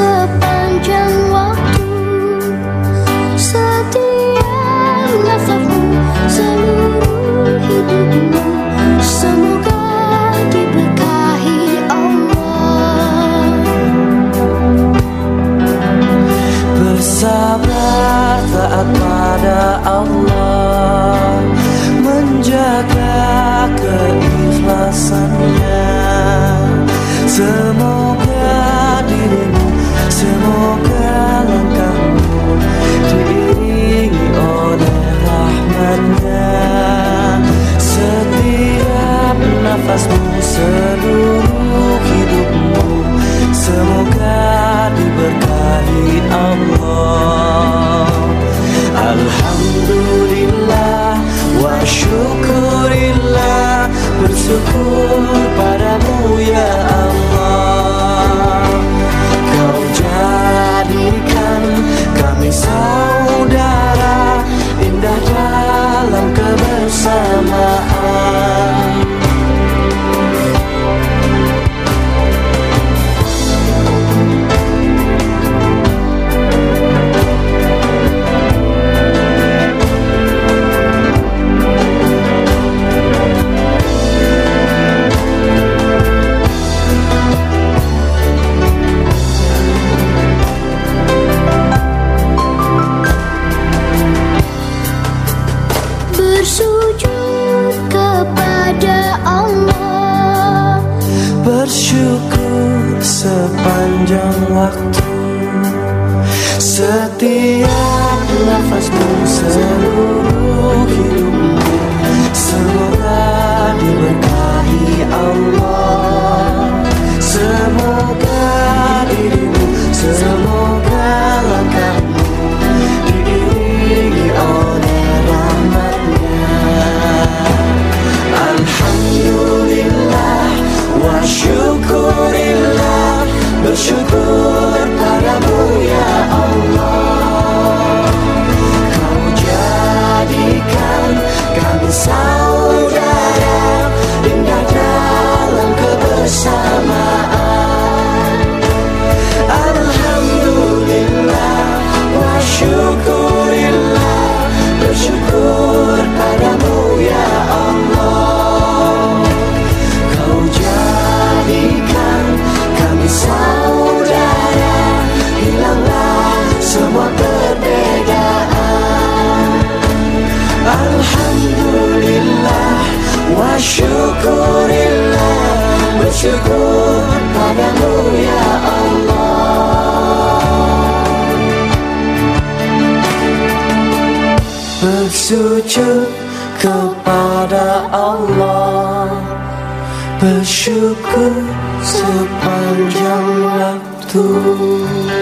sepanjang waktu. Setiap nafasmu, seluruh hidupmu, semoga diberkahi Allah. Bersabar taat pada Allah, menjaga keikhlasannya. Semoga dirimu, semoga langkahmu diiringi oleh rahmatnya. Setiap nafasmu, seluruh hidupmu, semoga diberkahi Allah. Alhamdulillah wa syukurillah, bersyukur padamu ya Allah. Kau jadikan kami saudara, indah dalam kebersamaan. Bersujud kepada Allah, bersyukur sepanjang waktu. Setiap nafasmu, seluruh hidupmu, semoga diberkahi Allah. Semoga dirimu, semoga langkahmu diiringi oleh rahmatnya. Alhamdulillah wa syukurillah, bersyukur padamu ya Allah. Kau jadikan kami saudara, indah dalam kebersamaan. Alhamdulillah wa syukurillah, bersyukur padamu ya Allah. Kau jadikan kami saudara, hilanglah semua perbedaan. Alhamdulillah wa syukurillah, bersyukur padamu ya Allah. Bersujud kepada Allah, bersyukur sepanjang waktu.